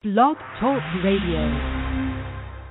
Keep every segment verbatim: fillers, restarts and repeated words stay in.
Blog Talk Radio.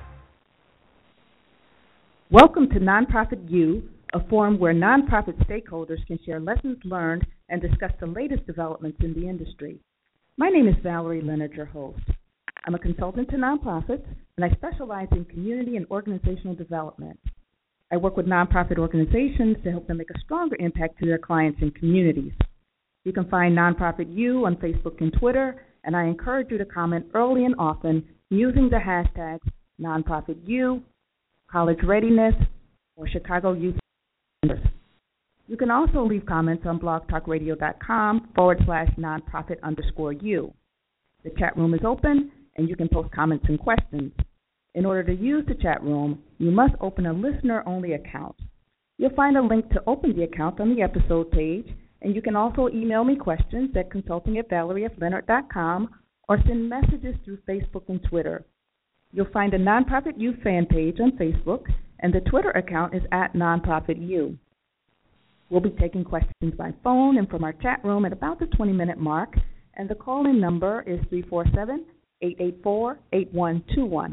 Welcome to Nonprofit U, a forum where nonprofit stakeholders can share lessons learned and discuss the latest developments in the industry. My name is Valerie Leonard, your host. I'm a consultant to nonprofits, and I specialize in community and organizational development. I work with nonprofit organizations to help them make a stronger impact to their clients and communities. You can find Nonprofit U on Facebook and Twitter, and I encourage you to comment early and often using the hashtags NonprofitU, College Readiness, or Chicago Youth Centers. You can also leave comments on blogtalkradio.com forward slash nonprofit underscore U. The chat room is open, and you can post comments and questions. In order to use the chat room, you must open a listener-only account. You'll find a link to open the account on the episode page, and you can also email me questions at consulting at valerie f leonard dot com or send messages through Facebook and Twitter. You'll find a Nonprofit U fan page on Facebook, and the Twitter account is at Nonprofit U. We'll be taking questions by phone and from our chat room at about the twenty-minute mark, and the call-in number is three four seven, eight eight four, eight one two one.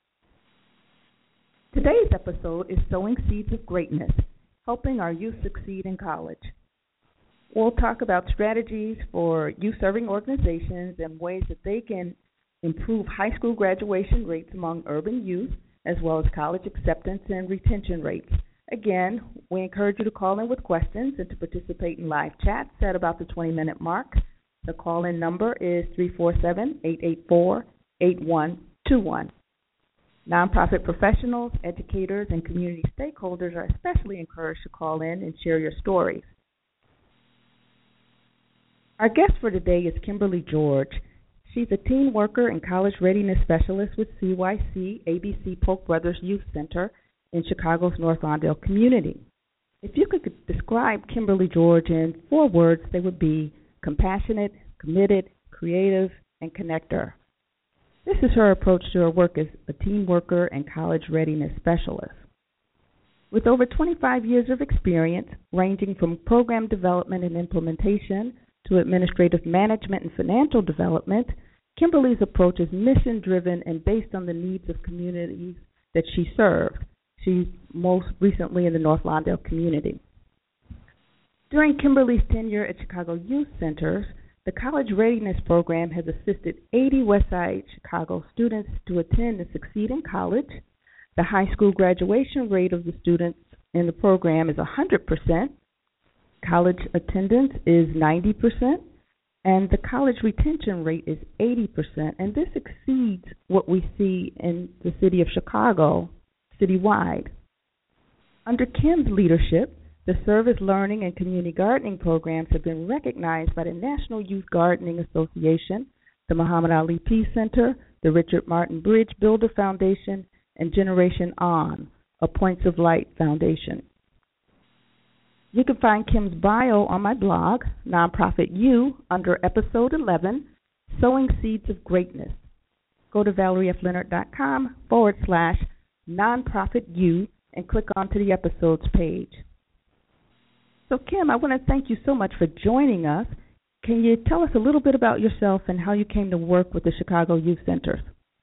Today's episode is Sowing Seeds of Greatness, helping our youth succeed in college. We'll talk about strategies for youth-serving organizations and ways that they can improve high school graduation rates among urban youth, as well as college acceptance and retention rates. Again, we encourage you to call in with questions and to participate in live chats at about the twenty-minute mark. The call-in number is three four seven, eight eight four, eight one two one. Nonprofit professionals, educators, and community stakeholders are especially encouraged to call in and share your stories. Our guest for today is Kimberly George. She's a teen worker and college readiness specialist with C Y C A B C Polk Brothers Youth Center in Chicago's North Lawndale community. If you could describe Kimberly George in four words, they would be compassionate, committed, creative, and connector. This is her approach to her work as a teen worker and college readiness specialist. With over twenty-five years of experience, ranging from program development and implementation to administrative management and financial development, Kimberly's approach is mission-driven and based on the needs of communities that she served. She's most recently in the North Lawndale community. During Kimberly's tenure at Chicago Youth Centers, the College Readiness Program has assisted eighty Westside Chicago students to attend and succeed in college. The high school graduation rate of the students in the program is one hundred percent. College attendance is ninety percent, and the college retention rate is eighty percent, and this exceeds what we see in the city of Chicago citywide. Under Kim's leadership, the Service Learning and Community Gardening programs have been recognized by the National Youth Gardening Association, the Muhammad Ali Peace Center, the Richard Martin Bridge Builder Foundation, and Generation On, a Points of Light Foundation. You can find Kim's bio on my blog, Nonprofit U, under Episode eleven, Sowing Seeds of Greatness. Go to valeriefleonard.com forward slash Nonprofit U and click onto the episodes page. So, Kim, I want to thank you so much for joining us. Can you tell us a little bit about yourself and how you came to work with the Chicago Youth Centers?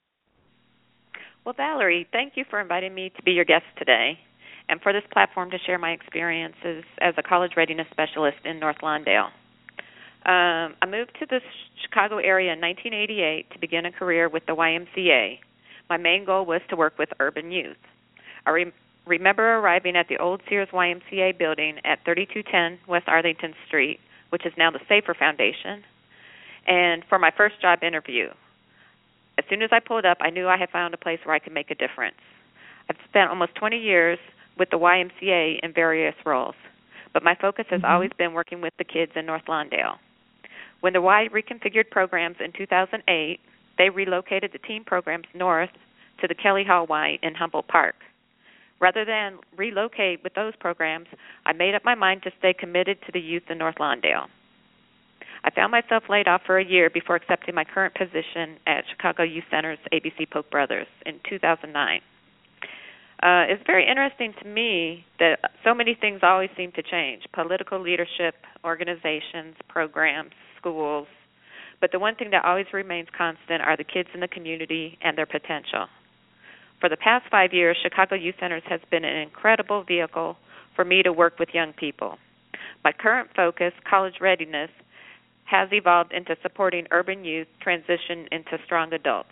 Well, Valerie, thank you for inviting me to be your guest today and for this platform to share my experiences as a college readiness specialist in North Lawndale. Um, I moved to the Chicago area in nineteen eighty-eight to begin a career with the Y M C A. My main goal was to work with urban youth. I re- remember arriving at the old Sears Y M C A building at thirty-two ten West Arlington Street, which is now the Safer Foundation, and for my first job interview. As soon as I pulled up, I knew I had found a place where I could make a difference. I've spent almost twenty years with the Y M C A in various roles, but my focus has mm-hmm. always been working with the kids in North Lawndale. When the Y reconfigured programs in two thousand eight, they relocated the teen programs north to the Kelly Hall Y in Humboldt Park. Rather than relocate with those programs, I made up my mind to stay committed to the youth in North Lawndale. I found myself laid off for a year before accepting my current position at Chicago Youth Center's A B C Polk Brothers in two thousand nine. Uh, it's very interesting to me that so many things always seem to change: political leadership, organizations, programs, schools. But the one thing that always remains constant are the kids in the community and their potential. For the past five years, Chicago Youth Centers has been an incredible vehicle for me to work with young people. My current focus, college readiness, has evolved into supporting urban youth transition into strong adults.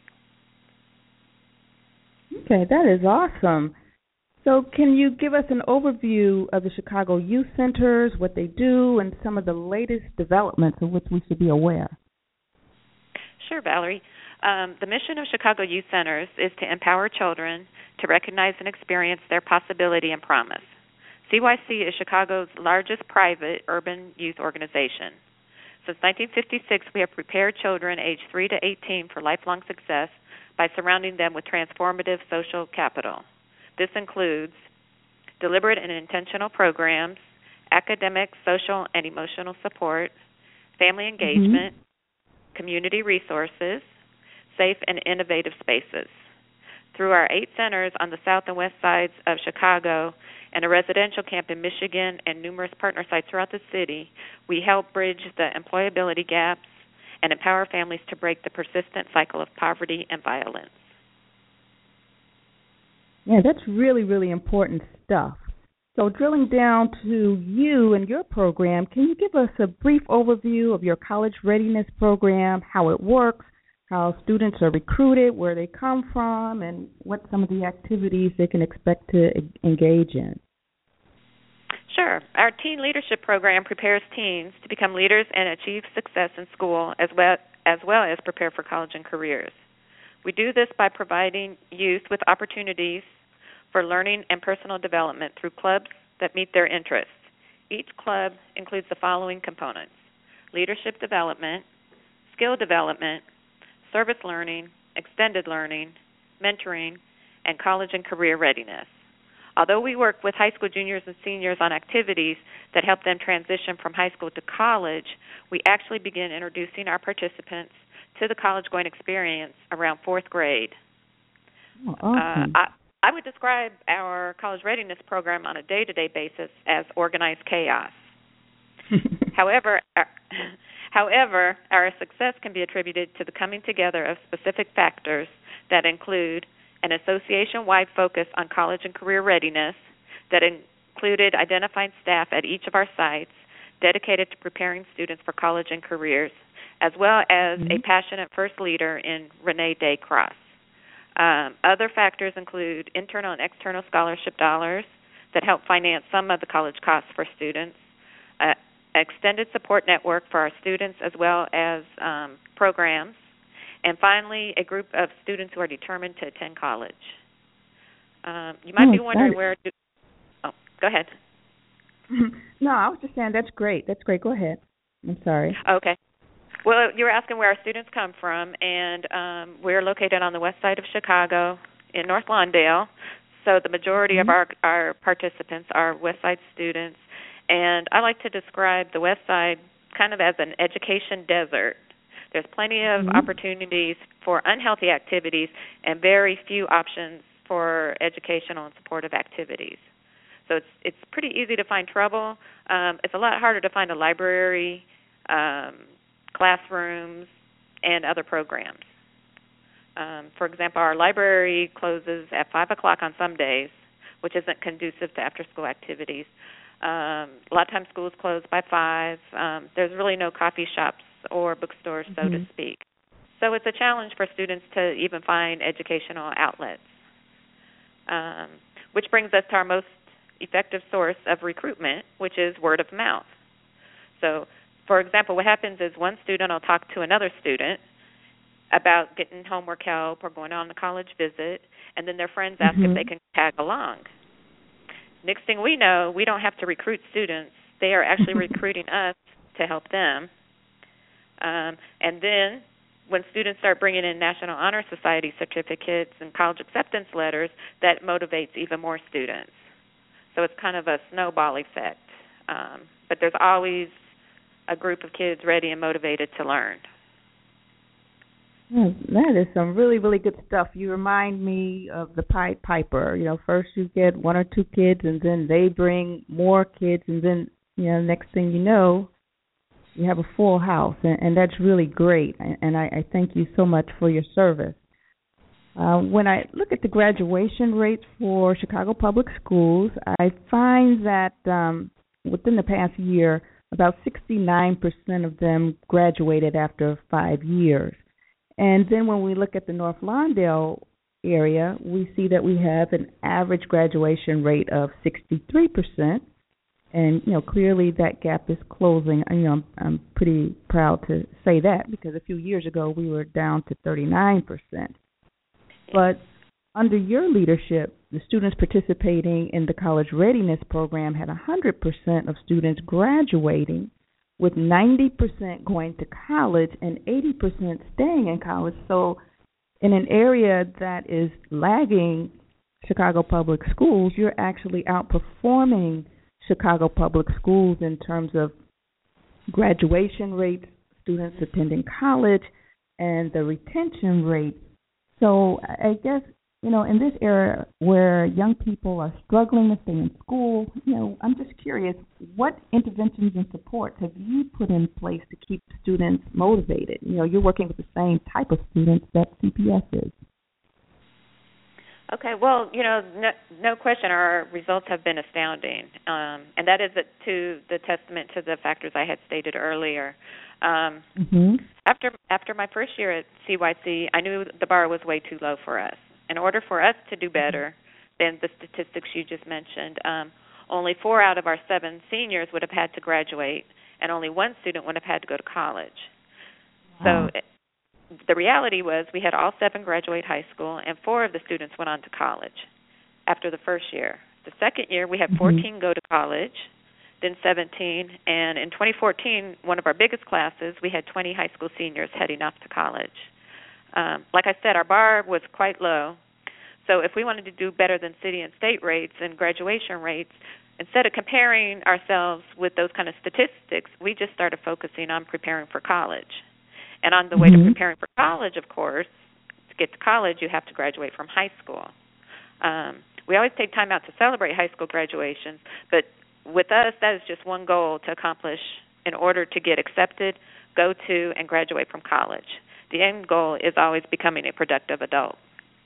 Okay, that is awesome. So can you give us an overview of the Chicago Youth Centers, what they do, and some of the latest developments of which we should be aware? Sure, Valerie. Um, the mission of Chicago Youth Centers is to empower children to recognize and experience their possibility and promise. C Y C is Chicago's largest private urban youth organization. Since nineteen fifty-six, we have prepared children aged three to eighteen for lifelong success by surrounding them with transformative social capital. This includes deliberate and intentional programs, academic, social, and emotional support, family engagement, mm-hmm. community resources, safe and innovative spaces. Through our eight centers on the south and west sides of Chicago and a residential camp in Michigan and numerous partner sites throughout the city, we help bridge the employability gaps and empower families to break the persistent cycle of poverty and violence. Yeah, that's really, really important stuff. So drilling down to you and your program, can you give us a brief overview of your college readiness program, how it works, how students are recruited, where they come from, and what some of the activities they can expect to engage in? Sure. Our teen leadership program prepares teens to become leaders and achieve success in school as well as well as prepare for college and careers. We do this by providing youth with opportunities for learning and personal development through clubs that meet their interests. Each club includes the following components: leadership development, skill development, service learning, extended learning, mentoring, and college and career readiness. Although we work with high school juniors and seniors on activities that help them transition from high school to college, we actually begin introducing our participants to the college-going experience around fourth grade. Oh, awesome. uh, I, I would describe our college readiness program on a day-to-day basis as organized chaos. However, our, however, our success can be attributed to the coming together of specific factors that include an association-wide focus on college and career readiness that included identifying staff at each of our sites dedicated to preparing students for college and careers, as well as mm-hmm. a passionate first leader in Renee Day Cross. Um, other factors include internal and external scholarship dollars that help finance some of the college costs for students, uh, extended support network for our students as well as um, programs, and finally, a group of students who are determined to attend college. Um, you might oh, be wondering that... where to... Oh, go ahead. No, I was just saying that's great. That's great. Go ahead. I'm sorry. Okay. Well, you were asking where our students come from, and um, we're located on the west side of Chicago in North Lawndale. So the majority mm-hmm. of our, our participants are west side students. And I like to describe the west side kind of as an education desert. There's plenty of mm-hmm. opportunities for unhealthy activities and very few options for educational and supportive activities. So it's it's pretty easy to find trouble. Um, it's a lot harder to find a library, um, classrooms, and other programs. Um, for example, our library closes at five o'clock on some days, which isn't conducive to after-school activities. Um, a lot of times schools close by five. Um, there's really no coffee shops or bookstores, so mm-hmm. to speak. So it's a challenge for students to even find educational outlets, um, which brings us to our most effective source of recruitment, which is word of mouth. So, for example, what happens is one student will talk to another student about getting homework help or going on a college visit, and then their friends ask mm-hmm. if they can tag along. Next thing we know, we don't have to recruit students. They are actually recruiting us to help them. Um, and then when students start bringing in National Honor Society certificates and college acceptance letters, that motivates even more students. So it's kind of a snowball effect. Um, but there's always a group of kids ready and motivated to learn. Yeah, that is some really, really good stuff. You remind me of the Pied Piper. You know, first you get one or two kids, and then they bring more kids, and then, you know, next thing you know, you have a full house, and, and that's really great. And, and I, I thank you so much for your service. Uh, when I look at the graduation rates for Chicago Public Schools, I find that um, within the past year, about sixty-nine percent of them graduated after five years. And then when we look at the North Lawndale area, we see that we have an average graduation rate of sixty-three percent. And, you know, clearly that gap is closing. You know, I'm, I'm pretty proud to say that because a few years ago we were down to thirty-nine percent. But under your leadership, the students participating in the College Readiness Program had one hundred percent of students graduating, with ninety percent going to college and eighty percent staying in college. So in an area that is lagging Chicago Public Schools, you're actually outperforming Chicago Public Schools in terms of graduation rates, students attending college, and the retention rate. So I guess, you know, in this era where young people are struggling to stay in school, you know, I'm just curious, what interventions and supports have you put in place to keep students motivated? You know, you're working with the same type of students that C P S is. Okay, well, you know, no, no question, our results have been astounding, um, and that is a, to the testament to the factors I had stated earlier. Um, mm-hmm. After after my first year at C Y C, I knew the bar was way too low for us. In order for us to do better than the statistics you just mentioned, um, only four out of our seven seniors would have had to graduate, and only one student would have had to go to college. Wow. So it, the reality was we had all seven graduate high school, and four of the students went on to college after the first year. The second year, we had fourteen mm-hmm. go to college, then seventeen, and in twenty fourteen, one of our biggest classes, we had twenty high school seniors heading off to college. Um, like I said, our bar was quite low, so if we wanted to do better than city and state rates and graduation rates, instead of comparing ourselves with those kind of statistics, we just started focusing on preparing for college. And on the way mm-hmm. to preparing for college, of course, to get to college, you have to graduate from high school. Um, we always take time out to celebrate high school graduations, but with us, that is just one goal to accomplish in order to get accepted, go to, and graduate from college. The end goal is always becoming a productive adult.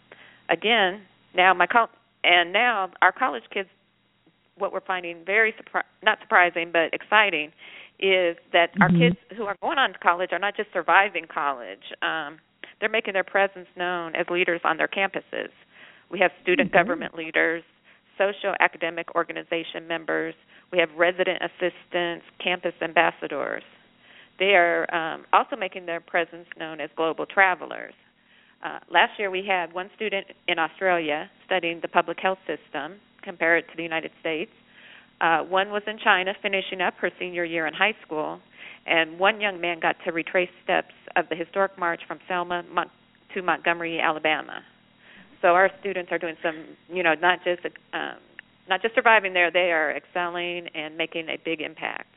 Again, now my co- and now our college kids, what we're finding very surpri- not surprising but exciting, is that mm-hmm. our kids who are going on to college are not just surviving college. Um, they're making their presence known as leaders on their campuses. We have student mm-hmm. government leaders, social academic organization members. We have resident assistants, campus ambassadors. They are um, also making their presence known as global travelers. Uh, last year we had one student in Australia studying the public health system, compare it to the United States. Uh, one was in China finishing up her senior year in high school, and one young man got to retrace steps of the historic march from Selma Mon- to Montgomery, Alabama. So our students are doing some, you know, not just um, not just surviving there, they are excelling and making a big impact.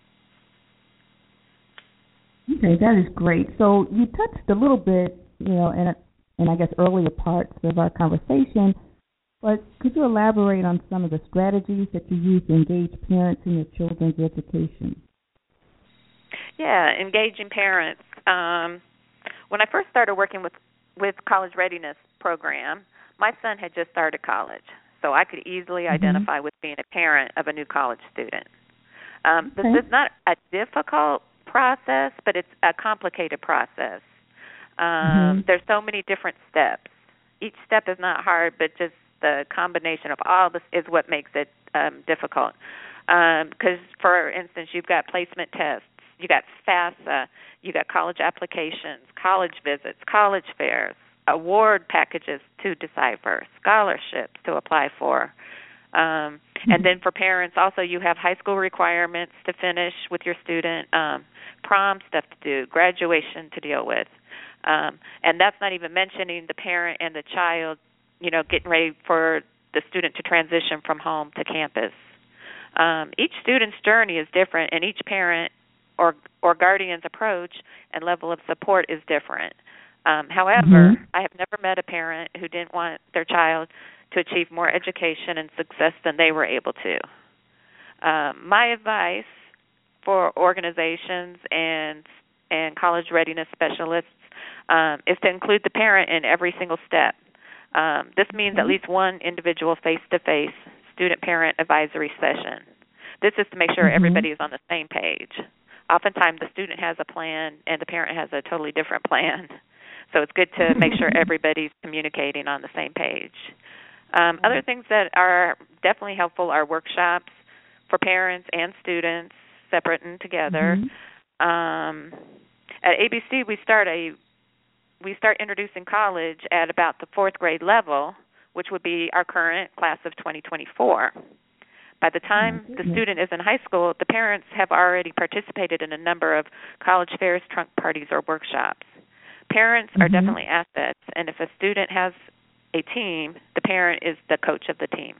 Okay, that is great. So you touched a little bit, you know, in, in I guess earlier parts of our conversation, but could you elaborate on some of the strategies that you use to engage parents in your children's education? Yeah, engaging parents. Um, when I first started working with, with College Readiness Program, my son had just started college, so I could easily mm-hmm. identify with being a parent of a new college student. Um, okay. This is not a difficult process, but it's a complicated process. Um, mm-hmm. There's so many different steps. Each step is not hard, but just the combination of all this is what makes it um, difficult. Because, um, for instance, you've got placement tests, you got FAFSA, you got college applications, college visits, college fairs, award packages to decipher, scholarships to apply for. Um, mm-hmm. And then for parents, also you have high school requirements to finish with your student, um, prom stuff to do, graduation to deal with. Um, and that's not even mentioning the parent and the child, you know, getting ready for the student to transition from home to campus. Um, each student's journey is different, and each parent or or guardian's approach and level of support is different. Um, however, mm-hmm. I have never met a parent who didn't want their child to achieve more education and success than they were able to. Um, my advice for organizations and and college readiness specialists um, is to include the parent in every single step. Um, this means mm-hmm. at least one individual face-to-face student-parent advisory session. This is to make sure mm-hmm. everybody is on the same page. Oftentimes the student has a plan and the parent has a totally different plan. So it's good to make sure everybody's communicating on the same page. Um, other things that are definitely helpful are workshops for parents and students, separate and together. Mm-hmm. Um, at A B C, we start a we start introducing college at about the fourth grade level, which would be our current class of twenty twenty-four. By the time oh, the student is in high school, the parents have already participated in a number of college fairs, trunk parties, or workshops. Parents mm-hmm. are definitely assets, and if a student has a team, the parent is the coach of the team.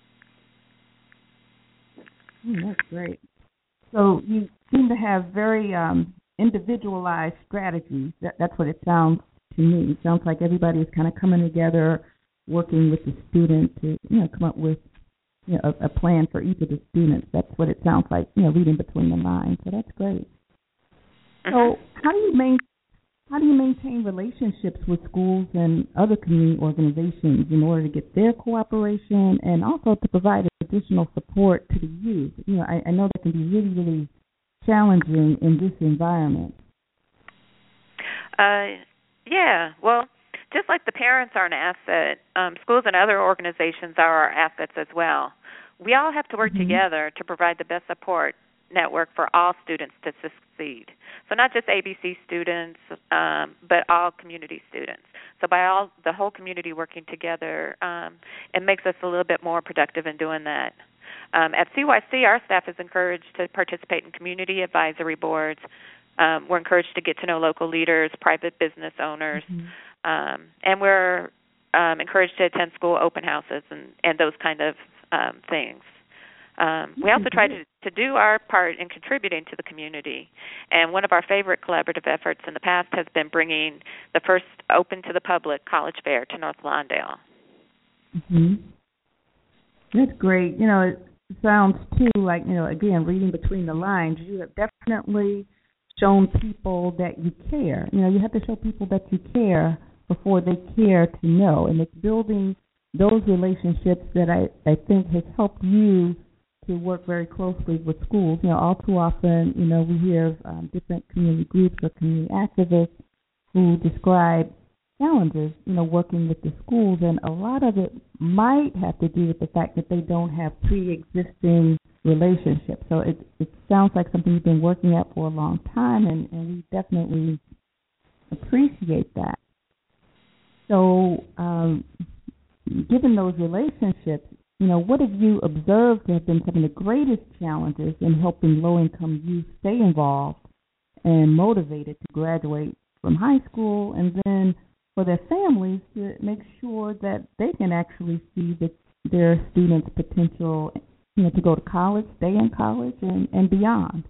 Mm, that's great. So you seem to have very um, individualized strategies. That, that's what it sounds to me. It sounds like everybody is kind of coming together, working with the student to, you know, come up with, you know, a, a plan for each of the students. That's what it sounds like, you know, reading between the lines. So that's great. Mm-hmm. So how do you main, how do you maintain relationships with schools and other community organizations in order to get their cooperation and also to provide additional support to the youth? You know, I, I know that can be really, really challenging in this environment. Uh, yeah, well, just like the parents are an asset, um, schools and other organizations are our assets as well. We all have to work mm-hmm. together to provide the best support network for all students to succeed. So not just A B C students, um, but all community students. So by all the whole community working together, um, it makes us a little bit more productive in doing that. Um, at C Y C, our staff is encouraged to participate in community advisory boards. Um, we're encouraged to get to know local leaders, private business owners, mm-hmm. um, and we're um, encouraged to attend school open houses and, and those kind of um, things. Um, we also try to, to do our part in contributing to the community, and one of our favorite collaborative efforts in the past has been bringing the first open to the public college fair to North Lawndale. Mm-hmm. That's great. You know, it sounds too like, you know, again, reading between the lines, you have definitely shown people that you care. You know, you have to show people that you care before they care to know, and it's building those relationships that I, I think has helped you to work very closely with schools. You know, all too often, you know, we hear of um, different community groups or community activists who describe challenges, you know, working with the schools, and a lot of it might have to do with the fact that they don't have pre-existing relationships. So it it sounds like something you've been working at for a long time, and, and we definitely appreciate that. So um, given those relationships, you know, what have you observed to have been some of the greatest challenges in helping low-income youth stay involved and motivated to graduate from high school, and then for their families to make sure that they can actually see that their students' potential, you know, to go to college, stay in college, and, and beyond?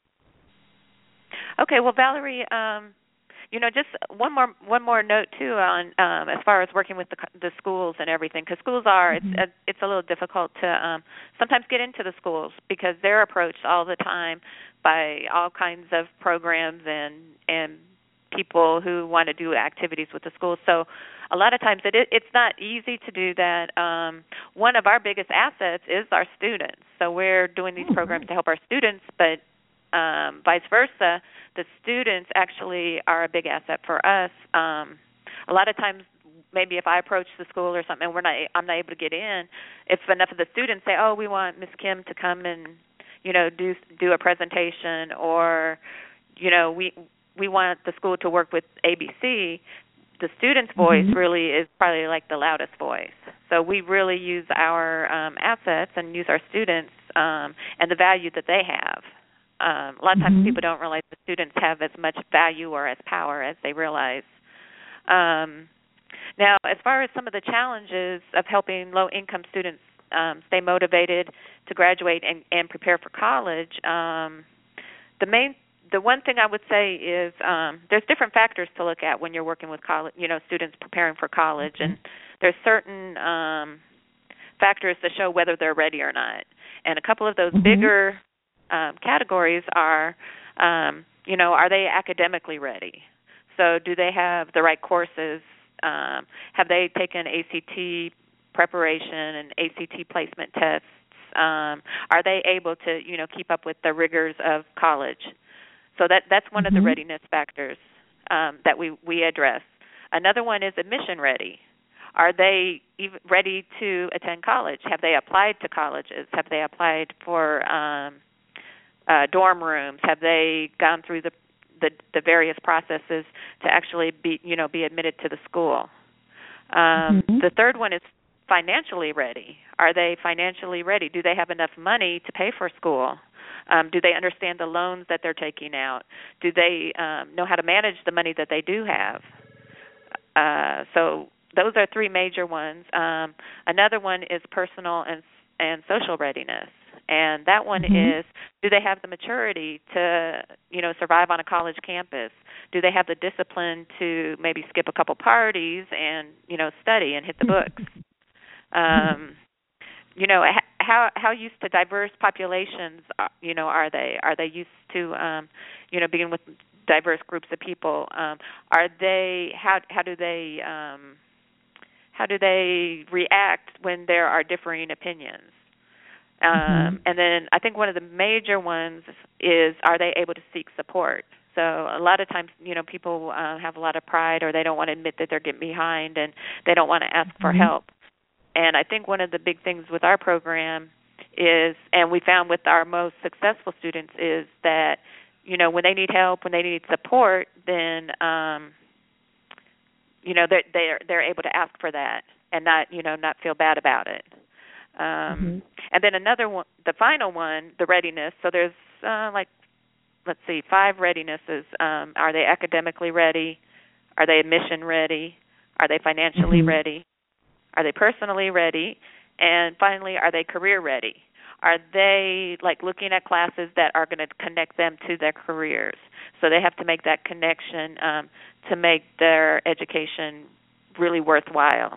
Okay, well, Valerie, um, you know, just one more one more note too on um, as far as working with the, the schools and everything, because schools are mm-hmm. it's it's a little difficult to um, sometimes get into the schools because they're approached all the time by all kinds of programs and and people who want to do activities with the schools. So a lot of times it it's not easy to do that. Um, one of our biggest assets is our students. So we're doing these programs to help our students, but um, vice versa, the students actually are a big asset for us. Um, a lot of times, maybe if I approach the school or something, and we're not, I'm not able to get in, if enough of the students say, "Oh, we want Miss Kim to come and, you know, do do a presentation," or, you know, we we want the school to work with A B C, the student's voice mm-hmm. really is probably like the loudest voice. So we really use our um, assets and use our students um, and the value that they have. Um, a lot of times mm-hmm. people don't realize the students have as much value or as power as they realize. Um, now, as far as some of the challenges of helping low-income students um, stay motivated to graduate and, and prepare for college, um, the main, the one thing I would say is um, there's different factors to look at when you're working with college, you know, students preparing for college, mm-hmm. and there's certain um, factors that show whether they're ready or not. And a couple of those mm-hmm. bigger um, categories are, um, you know, are they academically ready? So do they have the right courses? Um, have they taken A C T preparation and A C T placement tests? Um, are they able to, you know, keep up with the rigors of college? So that that's one Mm-hmm. of the readiness factors um, that we, we address. Another one is admission ready. Are they even ready to attend college? Have they applied to colleges? Have they applied for um, uh, dorm rooms? Have they gone through the, the the various processes to actually be, you know, be admitted to the school? Um, Mm-hmm. the third one is financially ready. Are they financially ready? Do they have enough money to pay for school? Um, do they understand the loans that they're taking out? Do they um, know how to manage the money that they do have? Uh, so those are three major ones. Um, another one is personal and and social readiness, and that one Mm-hmm. is, do they have the maturity to, you know, survive on a college campus? Do they have the discipline to maybe skip a couple parties and, you know, study and hit the books? Um, you know, how how used to diverse populations, you know, are they? Are they used to, um, you know, being with diverse groups of people? Um, are they? How how do they? Um, how do they react when there are differing opinions? Um, Mm-hmm. and then I think one of the major ones is, are they able to seek support? So a lot of times, you know, people uh, have a lot of pride, or they don't want to admit that they're getting behind, and they don't want to ask for Mm-hmm. help. And I think one of the big things with our program is, and we found with our most successful students, is that, you know, when they need help, when they need support, then, um, you know, they're, they're, they're able to ask for that and not, you know, not feel bad about it. Mm-hmm. Um, and then another one, the final one, the readiness. So there's uh, like, let's see, five readinesses. Um, are they academically ready? Are they admission ready? Are they financially Mm-hmm. ready? Are they personally ready? And finally, are they career ready? Are they like looking at classes that are going to connect them to their careers? So they have to make that connection um, to make their education really worthwhile.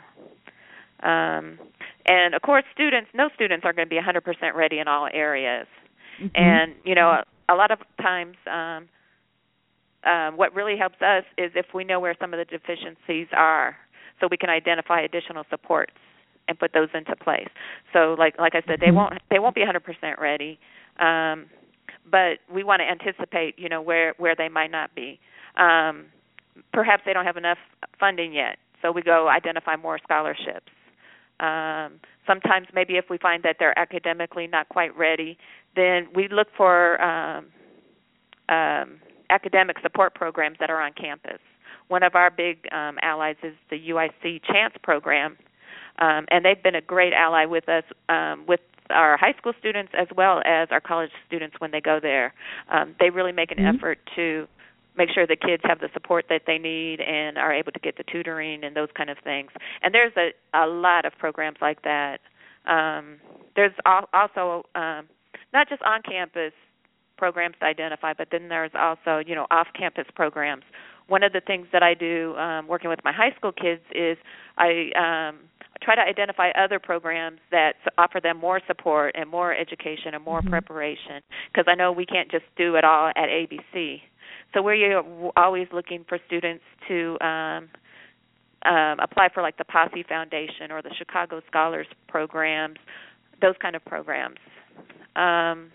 Um, and of course, students, no students are going to be one hundred percent ready in all areas. Mm-hmm. And you know, a, a lot of times, um, um, what really helps us is if we know where some of the deficiencies are, so we can identify additional supports and put those into place. So, like like I said, they Mm-hmm. won't they won't be one hundred percent ready, um, but we want to anticipate, you know, where where they might not be. Um, perhaps they don't have enough funding yet, so we go identify more scholarships. Um, sometimes, maybe if we find that they're academically not quite ready, then we look for um, um, academic support programs that are on campus. One of our big um, allies is the U I C Chance program, um, and they've been a great ally with us, um, with our high school students as well as our college students when they go there. Um, they really make an Mm-hmm. effort to make sure the kids have the support that they need and are able to get the tutoring and those kind of things. And there's a, a lot of programs like that. Um, there's al- also um, not just on-campus programs to identify, but then there's also, you know, off-campus programs. One of the things that I do um, working with my high school kids is I um, try to identify other programs that offer them more support and more education and more Mm-hmm. preparation, because I know we can't just do it all at A B C. So we're always looking for students to um, um, apply for like the Posse Foundation or the Chicago Scholars programs, those kind of programs. Um,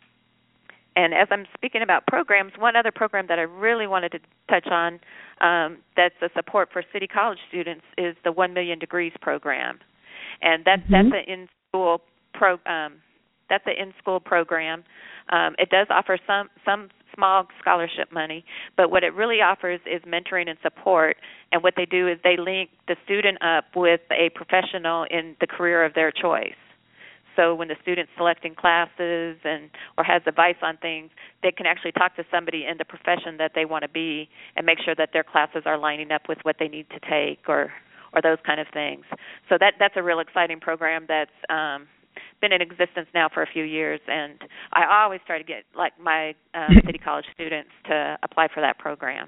And as I'm speaking about programs, one other program that I really wanted to touch on um, that's a support for City College students is the One Million Degrees program, and that's Mm-hmm. that's an in-school pro um, that's an in-school program. Um, it does offer some some small scholarship money, but what it really offers is mentoring and support. And what they do is they link the student up with a professional in the career of their choice. So when the student's selecting classes and or has advice on things, they can actually talk to somebody in the profession that they want to be and make sure that their classes are lining up with what they need to take or or those kind of things. So that that's a real exciting program that's um, been in existence now for a few years, and I always try to get like my um, City College students to apply for that program.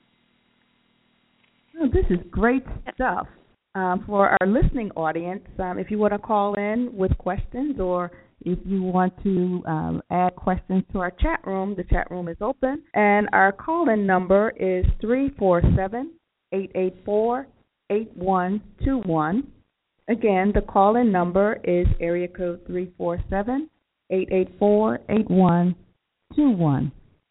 Oh, this is great stuff. Um, for our listening audience, um, if you want to call in with questions or If you want to um, add questions to our chat room, the chat room is open. And our call-in number is three four seven, eight eight four, eight one two one. Again, the call-in number is area code three four seven, eight eight four, eight one two one.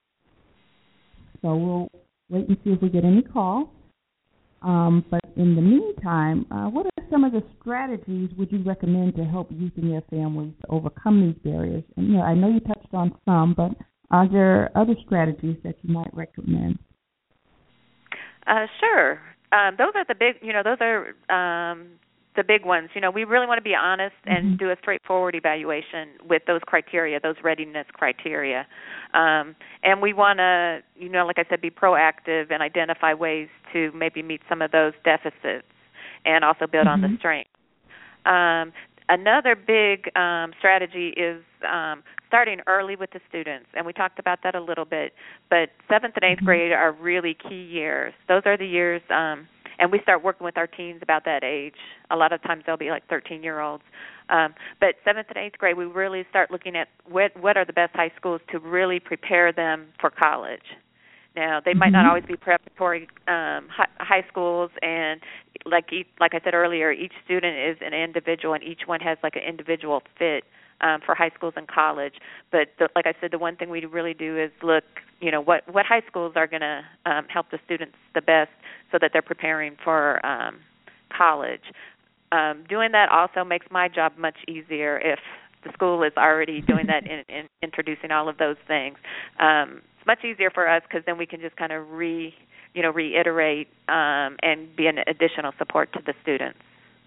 So we'll wait and see if we get any calls. Um, but in the meantime, uh, what are some of the strategies would you recommend to help youth and their families to overcome these barriers? And, you know, I know you touched on some, but are there other strategies that you might recommend? Uh, sure. Um, those are the big, you know, those are um, the big ones. You know, we really want to be honest and mm-hmm. do a straightforward evaluation with those criteria, those readiness criteria. Um, and we want to, you know, like I said, be proactive and identify ways to maybe meet some of those deficits and also build mm-hmm. on the strengths. Um, another big um, strategy is um, starting early with the students, and we talked about that a little bit, but seventh and eighth mm-hmm. grade are really key years. Those are the years, um, and we start working with our teens about that age. A lot of times they'll be like thirteen-year-olds. Um, but seventh and eighth grade, we really start looking at what, what are the best high schools to really prepare them for college. Now, they might not always be preparatory um, high, high schools, and like like I said earlier, each student is an individual, and each one has like an individual fit um, for high schools and college. But the, like I said, the one thing we really do is look, you know, what, what high schools are going to um, help the students the best so that they're preparing for um, college. Um, doing that also makes my job much easier if the school is already doing that and in, in introducing all of those things. Um, it's much easier for us because then we can just kind of re, you know, reiterate um, and be an additional support to the students.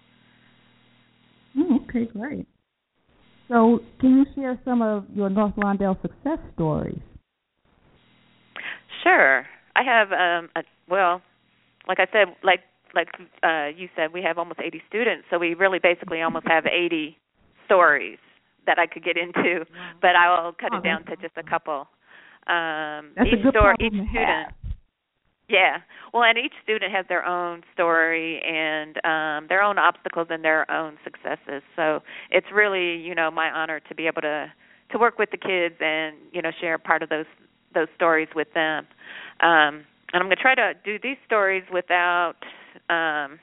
Oh, okay, great. So can you share some of your North Lawndale success stories? Sure. I have, um, a, well, like I said, like like uh, you said, we have almost eighty students, so we really basically almost have eighty stories that I could get into, wow. but I will cut oh, it down to just a couple. Um, that's each a good story, problem each to student. have. Yeah. Well, and each student has their own story and um, their own obstacles and their own successes. So it's really, you know, my honor to be able to to work with the kids and, you know, share part of those those stories with them. Um, and I'm going to try to do these stories without um,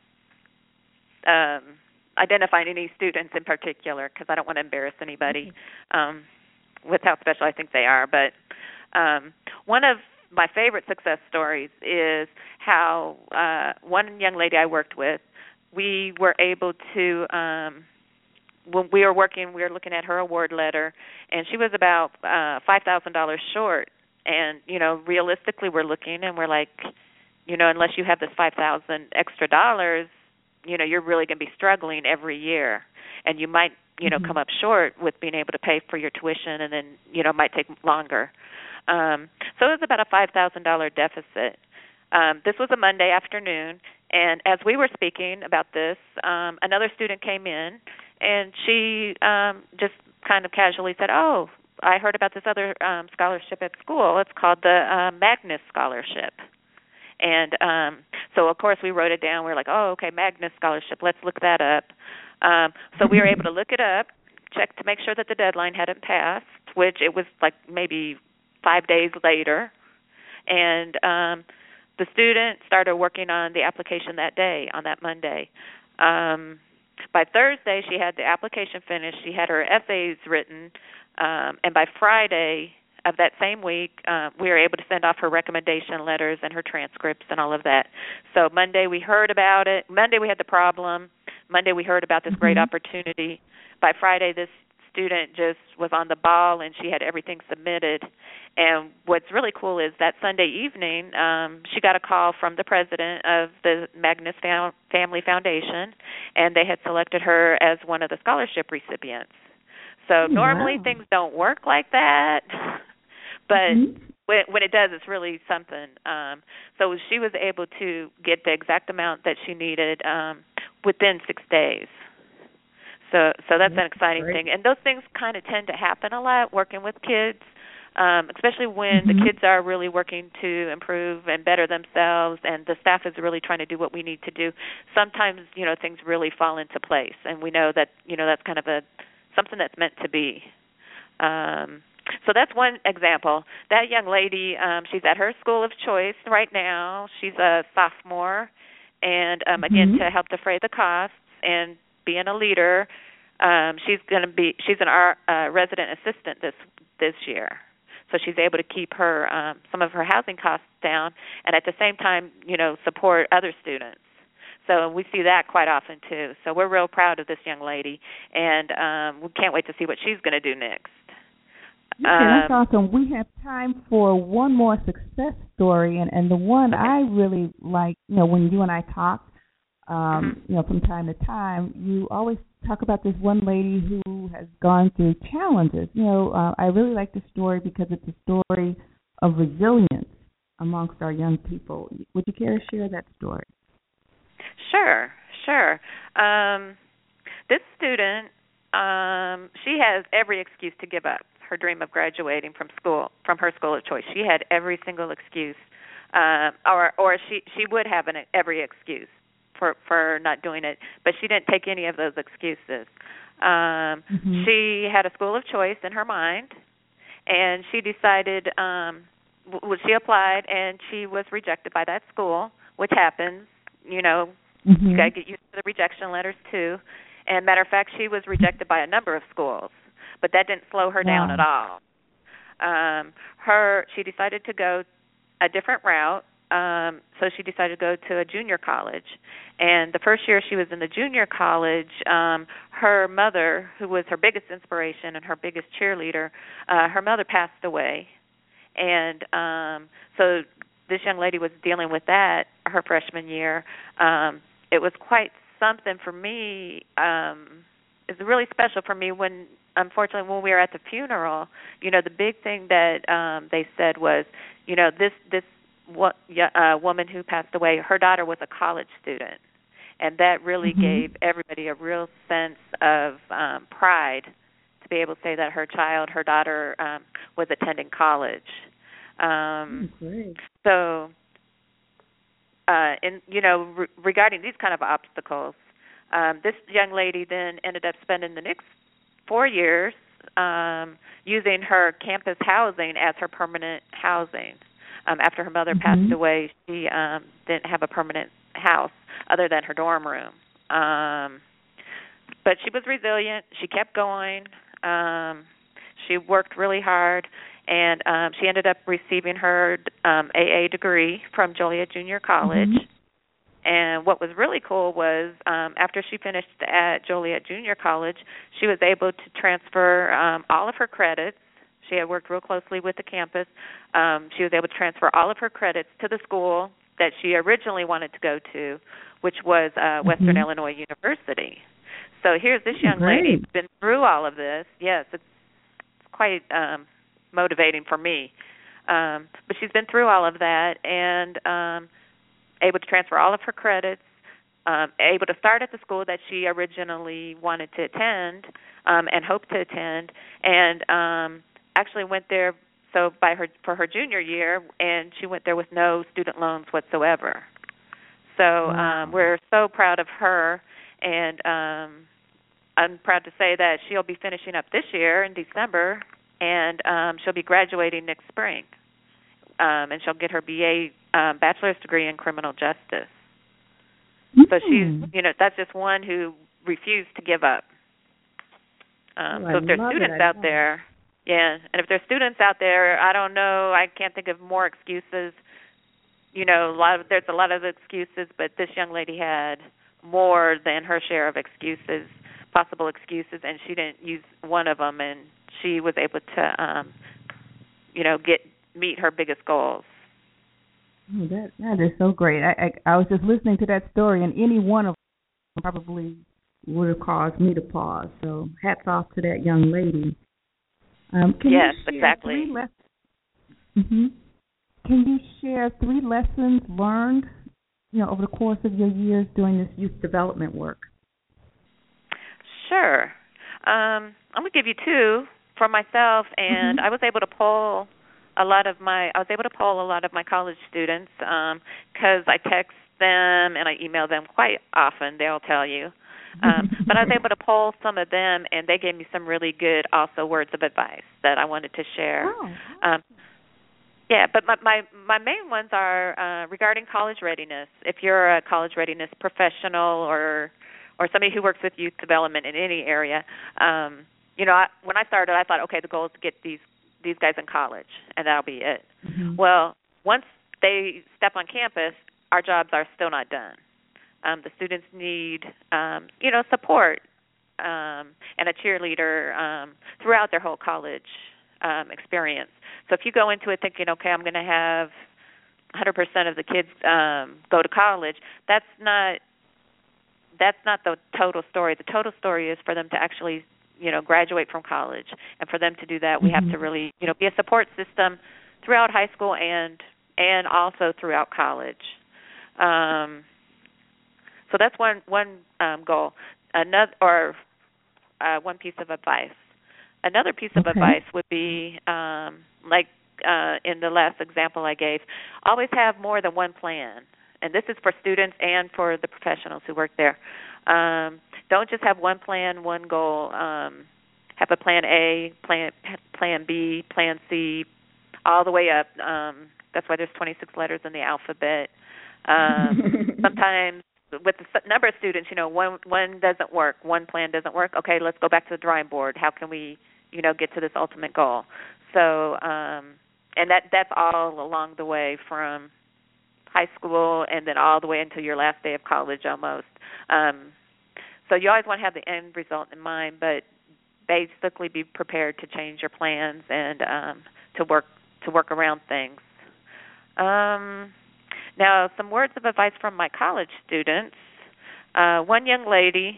um, identifying any students in particular because I don't want to embarrass anybody um, with how special I think they are. But um, one of my favorite success stories is how uh, one young lady I worked with, we were able to, um, when we were working, we were looking at her award letter, and she was about uh, five thousand dollars short. And, you know, realistically we're looking and we're like, you know, unless you have this five thousand dollars extra dollars, you know, you're really going to be struggling every year. And you might, you know, mm-hmm. come up short with being able to pay for your tuition and then, you know, it might take longer. Um, so it was about a five thousand dollars deficit. Um, this was a Monday afternoon, and as we were speaking about this, um, another student came in, and she um, just kind of casually said, oh, I heard about this other um, scholarship at school. It's called the uh, Magnus Scholarship. And um, so, of course, we wrote it down. We were like, oh, okay, Magnus Scholarship. Let's look that up. Um, so we were able to look it up, check to make sure that the deadline hadn't passed, which it was like maybe five days later. And um, the student started working on the application that day, on that Monday. Um, by Thursday, she had the application finished. She had her essays written. Um, and by Friday of that same week, uh, we were able to send off her recommendation letters and her transcripts and all of that. So Monday we heard about it. Monday we had the problem. Monday we heard about this mm-hmm. great opportunity. By Friday, this student just was on the ball, and she had everything submitted. And what's really cool is that Sunday evening, um, she got a call from the president of the Magnus Fam- Family Foundation, and they had selected her as one of the scholarship recipients. So normally wow. things don't work like that, but mm-hmm. when, when it does, it's really something. Um, so she was able to get the exact amount that she needed um, within six days. So so that's, that's an exciting great. thing. And those things kind of tend to happen a lot working with kids, um, especially when mm-hmm. the kids are really working to improve and better themselves and the staff is really trying to do what we need to do. Sometimes, you know, things really fall into place, and we know that, you know, that's kind of a something that's meant to be. Um, so that's one example. That young lady, um, she's at her school of choice right now. She's a sophomore, and um, again, Mm-hmm. to help defray the costs and being a leader, um, she's going to be she's an our uh, resident assistant this this year. So she's able to keep her um, some of her housing costs down, and at the same time, you know, support other students. So we see that quite often too. So we're real proud of this young lady, and um, we can't wait to see what she's going to do next. Okay, that's Um, awesome. We have time for one more success story, and, and the one okay. I really like, you know, when you and I talk, um, Mm-hmm. you know, from time to time, you always talk about this one lady who has gone through challenges. You know, uh, I really like the story because it's a story of resilience amongst our young people. Would you care to share that story? Sure, sure. Um, this student, um, she has every excuse to give up her dream of graduating from school, from her school of choice. She had every single excuse, uh, or or she she would have an every excuse for for not doing it, but she didn't take any of those excuses. Um, Mm-hmm. she had a school of choice in her mind, and she decided. Um, w- she applied, and she was rejected by that school, which happens. You know, you got Mm-hmm. to get used to the rejection letters too. And matter of fact, she was rejected by a number of schools, but that didn't slow her down at Wow. all. Um, her, she decided to go a different route. Um, so she decided to go to a junior college. And the first year she was in the junior college, um, her mother, who was her biggest inspiration and her biggest cheerleader, uh, her mother passed away. And um, so this young lady was dealing with that her freshman year. Um, it was quite something for me. Um, it was really special for me when, unfortunately, when we were at the funeral. You know, the big thing that um, they said was, you know, this this wo- uh, woman who passed away, her daughter was a college student, and that really Mm-hmm. gave everybody a real sense of um, pride to be able to say that her child, her daughter, um, was attending college. Oh, Um, great. so, uh, in you know, re- regarding these kind of obstacles, um, this young lady then ended up spending the next four years um, using her campus housing as her permanent housing. Um, after her mother passed Mm-hmm. away, she um, didn't have a permanent house other than her dorm room. Um, but she was resilient. She kept going. Um, she worked really hard, and um, she ended up receiving her um, A A degree from Joliet Junior College. Mm-hmm. And what was really cool was um, after she finished at Joliet Junior College, she was able to transfer um, all of her credits. She had worked real closely with the campus. Um, she was able to transfer all of her credits to the school that she originally wanted to go to, which was uh, Western Mm-hmm. Illinois University. So here's this Oh, young lady great. who's been through all of this. Yes, it's quite um, motivating for me. Um, but she's been through all of that and um, able to transfer all of her credits, um, able to start at the school that she originally wanted to attend um, and hoped to attend, and um, actually went there so by her for her junior year, and she went there with no student loans whatsoever. So um, Wow. we're so proud of her, and um, I'm proud to say that she'll be finishing up this year in December, and um, she'll be graduating next spring, um, and she'll get her B A um, bachelor's degree in criminal justice. So she's, Mm. you know, that's just one who refused to give up. Um, Oh, I so if there's love it. students I out love it. there, yeah, and if there's students out there, I don't know, I can't think of more excuses. You know, a lot of, there's a lot of excuses, but this young lady had more than her share of excuses, possible excuses, and she didn't use one of them, and she was able to, um, you know, get meet her biggest goals. Oh, that that is so great. I, I I was just listening to that story, and any one of them probably would have caused me to pause. So hats off to that young lady. Um, can Yes, you share exactly. three lessons? Mm-hmm. Can you share three lessons learned, you know, over the course of your years doing this youth development work? Sure. Um, I'm going to give you two for myself, and Mm-hmm. I was able to poll a lot of my I was able to poll a lot of my college students because I text them and I email them quite often. They'll tell you, Um, but I was able to poll some of them, and they gave me some really good also words of advice that I wanted to share. Oh. Um, yeah, but my, my, my main ones are uh, regarding college readiness. If you're a college readiness professional or or somebody who works with youth development in any area, um, you know, I, when I started, I thought, okay, the goal is to get these these guys in college, and that'll be it. Mm-hmm. Well, once they step on campus, our jobs are still not done. Um, the students need, um, you know, support um, and a cheerleader um, throughout their whole college um, experience. So if you go into it thinking, okay, I'm going to have one hundred percent of the kids um, go to college, that's not that's not the total story. The total story is for them to actually, you know, graduate from college, and for them to do that, we Mm-hmm. have to really, you know, be a support system throughout high school and and also throughout college. Um, so that's one one um, goal. Another or uh, one piece of advice. Another piece of Okay. advice would be um, like uh, in the last example I gave, always have more than one plan. And this is for students and for the professionals who work there. Um, don't just have one plan, one goal. Um, have a plan A, plan plan B, plan C, all the way up. Um, that's why there's twenty-six letters in the alphabet. Um, sometimes with the number of students, you know, one one doesn't work, one plan doesn't work. Okay, let's go back to the drawing board. How can we, you know, get to this ultimate goal? So, um, and that that's all along the way from high school and then all the way until your last day of college almost. Um, so you always want to have the end result in mind, but basically be prepared to change your plans and um, to work to work around things. Um, now, some words of advice from my college students. Uh, one young lady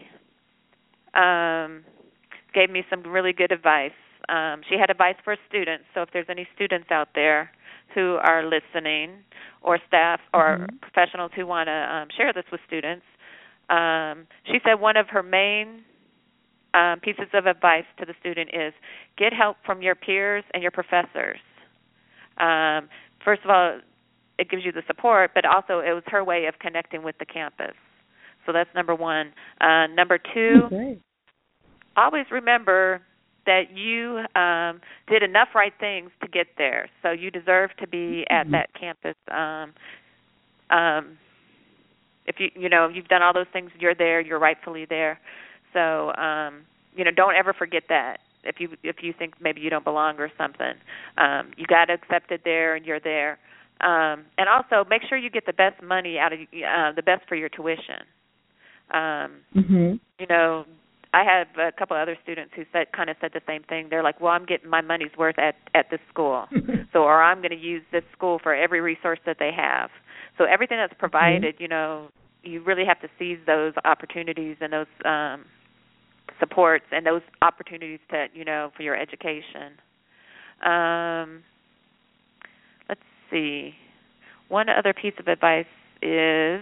um, gave me some really good advice. Um, she had advice for students, so if there's any students out there who are listening or staff or Mm-hmm. professionals who want to um, share this with students, um, she said one of her main um, pieces of advice to the student is get help from your peers and your professors. Um, first of all, it gives you the support, but also it was her way of connecting with the campus. So that's number one. Uh, number two, Okay. always remember that you um, did enough right things to get there. So you deserve to be at that campus. Um, um, if you you know you've done all those things, you're there. You're rightfully there. So um, you know, don't ever forget that. If you if you think maybe you don't belong or something, um, you got accepted there, and you're there. Um, and also make sure you get the best money out of uh, the best for your tuition. Um, Mm-hmm. you know, I have a couple other students who said kind of said the same thing. They're like, "Well, I'm getting my money's worth at at this school, so or I'm going to use this school for every resource that they have." So everything that's provided, mm-hmm. you know, you really have to seize those opportunities and those um, supports and those opportunities to, you know, for your education. Um, let's see. One other piece of advice is.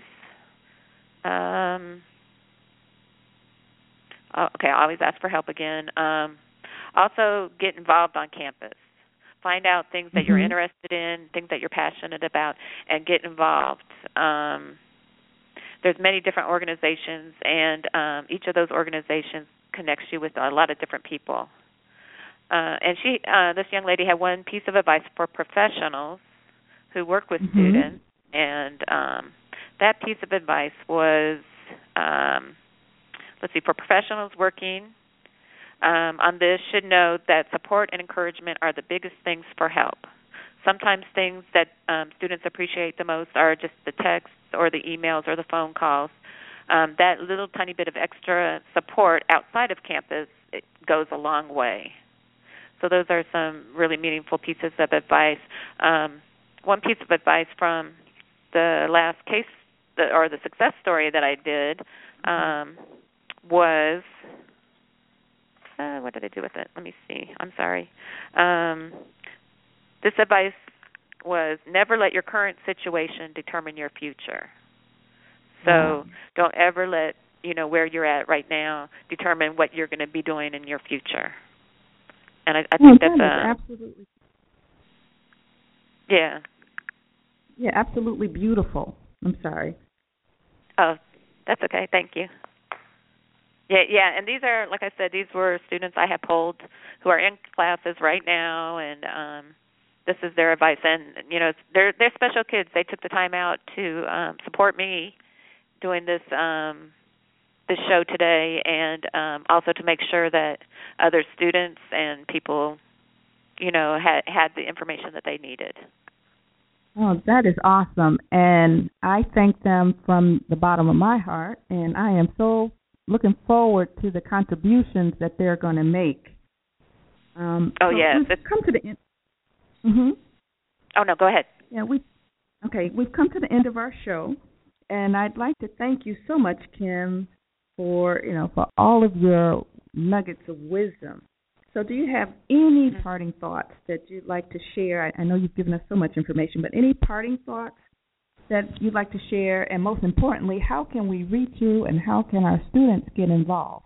Um, Oh, okay, I always ask for help again. Um, also, get involved on campus. Find out things that mm-hmm. you're interested in, things that you're passionate about, and get involved. Um, there's many different organizations, and um, each of those organizations connects you with a lot of different people. Uh, and she, uh, this young lady had one piece of advice for professionals who work with mm-hmm. students, and um, that piece of advice was... Um, Let's see, for professionals working um, on this should know that support and encouragement are the biggest things for help. Sometimes things that um, students appreciate the most are just the texts or the emails or the phone calls. Um, that little tiny bit of extra support outside of campus, it goes a long way. So those are some really meaningful pieces of advice. Um, one piece of advice from the last case the, or the success story that I did um, was, uh, what did I do with it? Let me see. I'm sorry. Um, this advice was never let your current situation determine your future. So wow. don't ever let, you know, where you're at right now determine what you're going to be doing in your future. And I, I think well, that's that a... absolutely. Yeah. Yeah, absolutely beautiful. I'm sorry. Oh, that's okay. Thank you. Yeah, yeah, and these are, like I said, these were students I have polled who are in classes right now, and um, this is their advice. And you know, they're they're special kids. They took the time out to um, support me doing this um, this show today, and um, also to make sure that other students and people, you know, had had the information that they needed. Oh, that is awesome, and I thank them from the bottom of my heart, and I am so looking forward to the contributions that they're going to make. Um, oh so yes, we've come to the end. Mm-hmm. Oh no, go ahead. Yeah, we okay. We've come to the end of our show, and I'd like to thank you so much, Kim, for you know for all of your nuggets of wisdom. So, do you have any mm-hmm. parting thoughts that you'd like to share? I, I know you've given us so much information, but any parting thoughts that you'd like to share? And most importantly, how can we reach you, and how can our students get involved?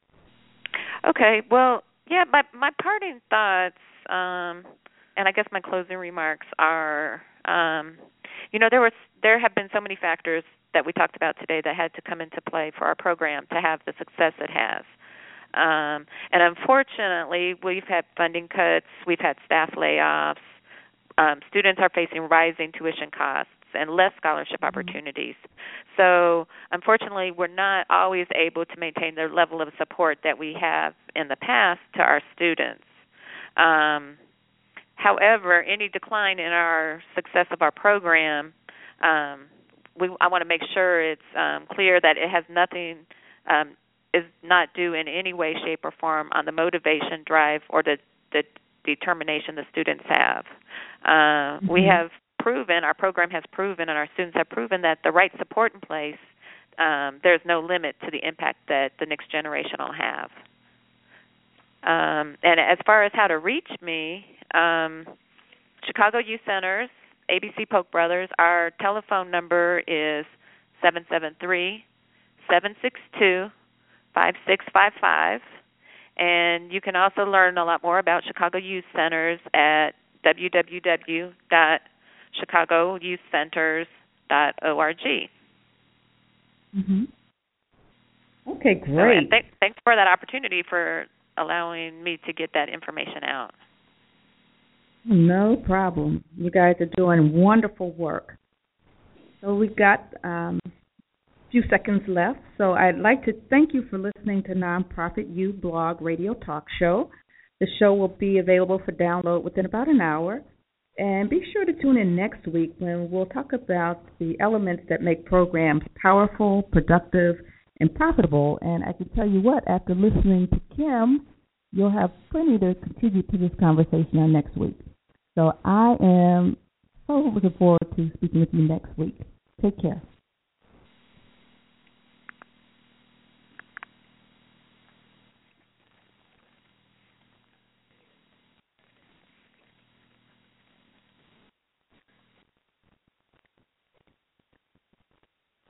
Okay. Well, yeah. My my parting thoughts, um, and I guess my closing remarks are, um, you know, there was there have been so many factors that we talked about today that had to come into play for our program to have the success it has. Um, and unfortunately, we've had funding cuts, we've had staff layoffs, um, students are facing rising tuition costs and less scholarship mm-hmm. opportunities. So unfortunately, we're not always able to maintain the level of support that we have in the past to our students. Um, however, any decline in our success of our program, um, we, I want to make sure it's um, clear that it has nothing um, is not due in any way, shape, or form on the motivation, drive, or the, the determination the students have. Uh, mm-hmm. We have proven, our program has proven, and our students have proven that the right support in place, um, there's no limit to the impact that the next generation will have. Um, and as far as how to reach me, um, Chicago Youth Centers, A B C Polk Brothers, our telephone number is seven seven three, seven six two, five six five five, and you can also learn a lot more about Chicago Youth Centers at w w w dot chicago youth centers dot org. Mm-hmm. Okay, great. So, and th- thanks for that opportunity for allowing me to get that information out. No problem. You guys are doing wonderful work. So we've got um, few seconds left, so I'd like to thank you for listening to Nonprofit U Blog Radio Talk Show. The show will be available for download within about an hour, and be sure to tune in next week when we'll talk about the elements that make programs powerful, productive, and profitable. And I can tell you what, after listening to Kim, you'll have plenty to contribute to this conversation on next week. So I am so looking forward to speaking with you next week. Take care.